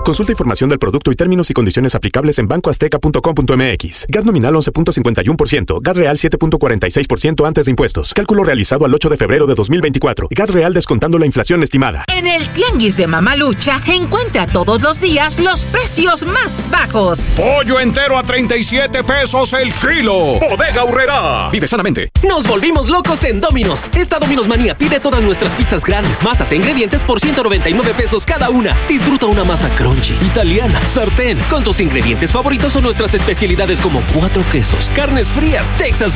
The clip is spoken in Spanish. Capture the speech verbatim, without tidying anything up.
Consulta información del producto y términos y condiciones aplicables en banco azteca punto com punto m x. G A T nominal once punto cincuenta y uno por ciento. G A T real siete punto cuarenta y seis por ciento antes de impuestos. Cálculo realizado al ocho de febrero de dos mil veinticuatro. G A T real descontando la inflación estimada. En el Tianguis de Mamalucha, encuentra todos los días los precios más bajos. Pollo entero a treinta y siete pesos el kilo. Bodega Aurrerá. Vive sanamente. Nos volvimos locos en Domino's. Esta Domino's Manía pide todas nuestras pizzas grandes, masas e ingredientes por ciento noventa y nueve pesos cada una. Disfruta una masa crunchy, italiana, sartén, con tus ingredientes favoritos o nuestras especialidades como cuatro quesos, carnes frías, Texas